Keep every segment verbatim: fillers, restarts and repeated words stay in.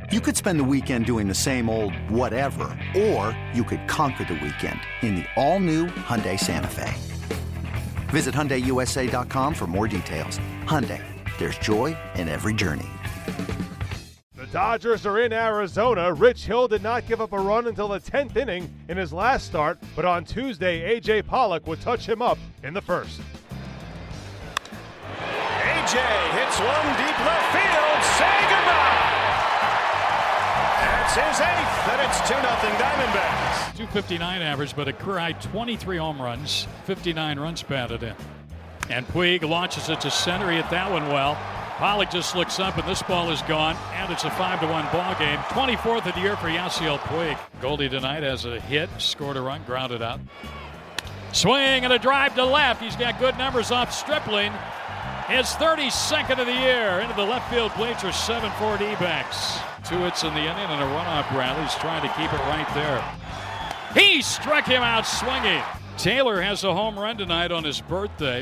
You could spend the weekend doing the same old whatever, or you could conquer the weekend in the all-new Hyundai Santa Fe. Visit Hyundai U S A dot com for more details. Hyundai, there's joy in every journey. The Dodgers are in Arizona. Rich Hill did not give up a run until the tenth inning in his last start, but on Tuesday, A J Pollock would touch him up in the first. A J hits one deep left field. Say goodbye. That's his eighth, and it's two nothing Diamondbacks. two fifty-nine average, but a career high twenty-three home runs, fifty-nine runs batted in. And Puig launches it to center. He hit that one well. Pollock just looks up, and this ball is gone, and it's a five to one ball game. twenty-fourth of the year for Yasiel Puig. Goldie tonight has a hit, scored a run, grounded out. Swing and a drive to left. He's got good numbers off Stripling. His thirty-second of the year into the left field bleachers, seven four D-backs. Two hits in the inning and a runoff rally. He's trying to keep it right there. He struck him out swinging. Taylor has a home run tonight on his birthday.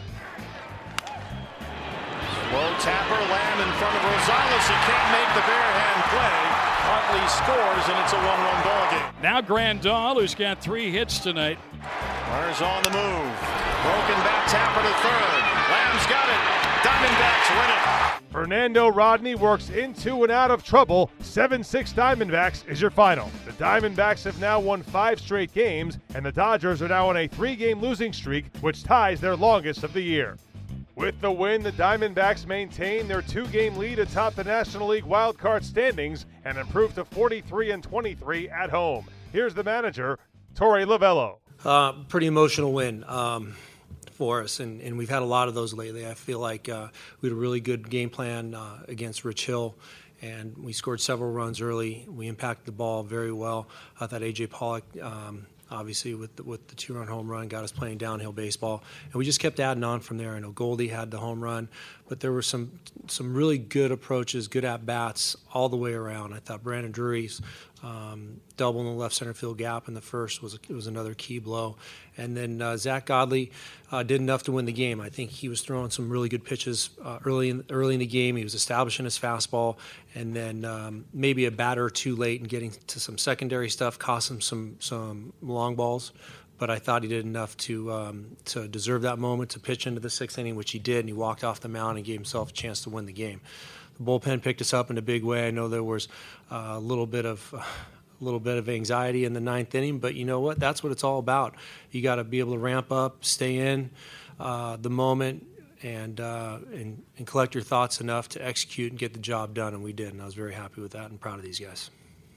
Low tapper, Lamb in front of Rosales. He can't make the bare hand play. Hartley scores, and it's a one-run ball game. Now Grandal, who's got three hits tonight. Runners on the move. Broken back tapper to third. Lamb's got it. Diamondbacks win it. Fernando Rodney works into and out of trouble. seven six Diamondbacks is your final. The Diamondbacks have now won five straight games, and the Dodgers are now on a three-game losing streak, which ties their longest of the year. With the win, the Diamondbacks maintain their two-game lead atop the National League wildcard standings and improve to forty-three and twenty-three at home. Here's the manager, Torey Lovullo. Uh, pretty emotional win um, for us, and, and we've had a lot of those lately. I feel like uh, we had a really good game plan uh, against Rich Hill, and we scored several runs early. We impacted the ball very well. I thought A J Pollock, um, obviously, with the, with the two-run home run, got us playing downhill baseball, and we just kept adding on from there. I know Goldie had the home run, but there were some some really good approaches, good at-bats all the way around. I thought Brandon Drury's um, double in the left center field gap in the first was a, was another key blow, and then uh, Zach Godley uh, did enough to win the game. I think he was throwing some really good pitches uh, early in early in the game. He was establishing his fastball, and then um, maybe a batter or two late and getting to some secondary stuff cost him some some long balls. But I thought he did enough to um, to deserve that moment to pitch into the sixth inning, which he did, and he walked off the mound and gave himself a chance to win the game. The bullpen picked us up in a big way. I know there was uh, a little bit of a little bit of anxiety in the ninth inning, but you know what? That's what it's all about. You got to be able to ramp up, stay in uh, the moment, and, uh, and and collect your thoughts enough to execute and get the job done, and we did. And I was very happy with that and proud of these guys.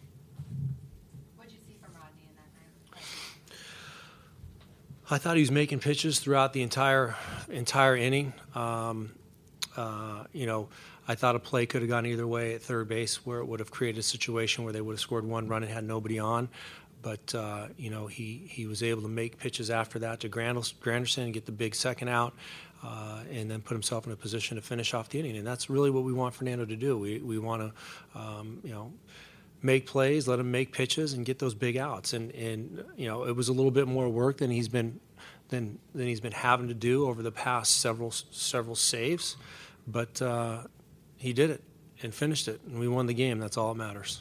I thought he was making pitches throughout the entire entire inning. Um, uh, you know, I thought a play could have gone either way at third base, where it would have created a situation where they would have scored one run and had nobody on. But uh, you know, he he was able to make pitches after that to Granderson and get the big second out, uh, and then put himself in a position to finish off the inning. And that's really what we want Fernando to do. We we want to, um, you know. make plays, let him make pitches, and get those big outs. And, and you know, it was a little bit more work than he's been than than he's been having to do over the past several several saves, but uh, he did it and finished it, and we won the game. That's all that matters.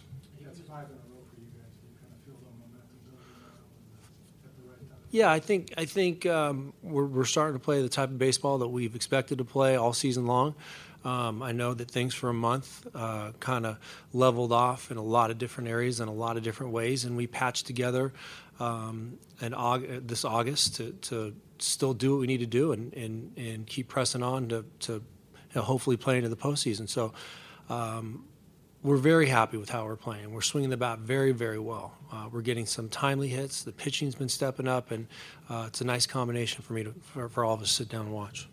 Yeah, I think I think um, we're we're starting to play the type of baseball that we've expected to play all season long. Um, I know that things for a month uh, kind of leveled off in a lot of different areas in a lot of different ways, and we patched together um, an Aug- this August to, to still do what we need to do and, and, and keep pressing on to, to you know, hopefully play into the postseason. So um, we're very happy with how we're playing. We're swinging the bat very, very well. Uh, we're getting some timely hits. The pitching's been stepping up, and uh, it's a nice combination for me to for, for all of us to sit down and watch.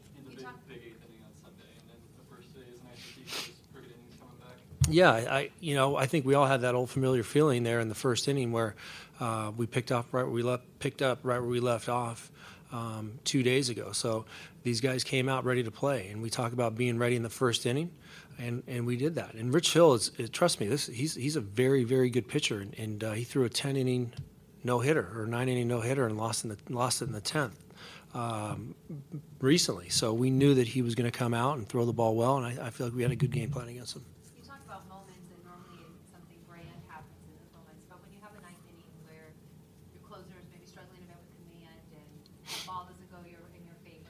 Yeah, I you know I think we all had that old familiar feeling there in the first inning where uh, we picked up right where we left picked up right where we left off um, two days ago. So these guys came out ready to play, and we talk about being ready in the first inning, and, and we did that. And Rich Hill is, is trust me, this he's he's a very very good pitcher, and, and uh, he threw a ten inning no hitter or nine inning no hitter and lost in the lost it in the tenth. Um, recently, so we knew that he was going to come out and throw the ball well, and I, I feel like we had a good game plan against him.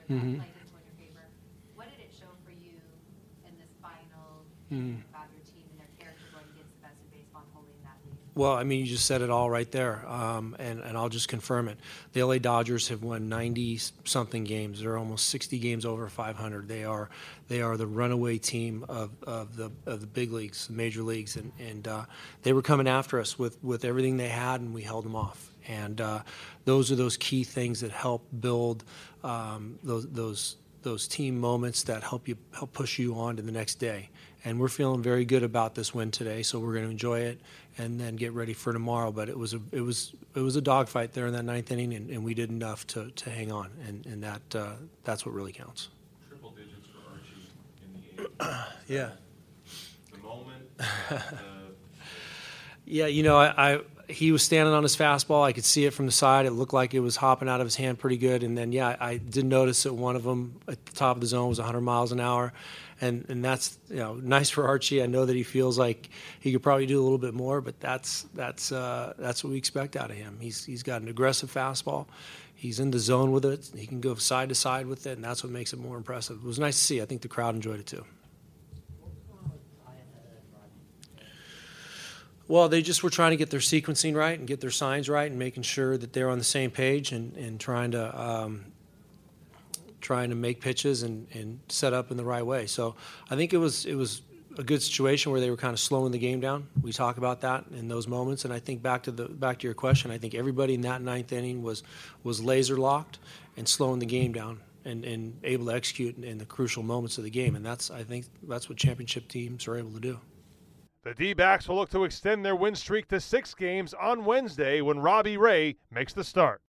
that Mhm. played into in your favor. What did it show for you in this final Mhm. about your team and their character going against the best in baseball and holding that lead? Well, I mean, you just said it all right there, um, and, and I'll just confirm it. The L A Dodgers have won ninety-something games. They're almost sixty games over five hundred. They are they are the runaway team of, of the of the big leagues, the major leagues, and, and uh, they were coming after us with, with everything they had, and we held them off. And uh, those are those key things that help build um, those those those team moments that help you help push you on to the next day. And we're feeling very good about this win today, so we're going to enjoy it and then get ready for tomorrow. But it was a it was it was a dogfight there in that ninth inning, and, and we did enough to, to hang on, and and that uh, that's what really counts. Triple digits for Archie in the eighth. Yeah. The moment. The, Yeah, you know, I, I he was standing on his fastball. I could see it from the side. It looked like it was hopping out of his hand pretty good. And then, yeah, I did notice that one of them at the top of the zone was one hundred miles an hour. And and that's, you know, nice for Archie. I know that he feels like he could probably do a little bit more, but that's that's uh, that's what we expect out of him. He's he's got an aggressive fastball. He's in the zone with it. He can go side to side with it, and that's what makes it more impressive. It was nice to see. I think the crowd enjoyed it too. Well, they just were trying to get their sequencing right and get their signs right and making sure that they're on the same page and, and trying to um, trying to make pitches and, and set up in the right way. So I think it was it was a good situation where they were kind of slowing the game down. We talk about that in those moments, and I think back to the back to your question, I think everybody in that ninth inning was was laser locked and slowing the game down and, and able to execute in, in the crucial moments of the game. And that's I think that's what championship teams are able to do. The D-backs will look to extend their win streak to six games on Wednesday when Robbie Ray makes the start.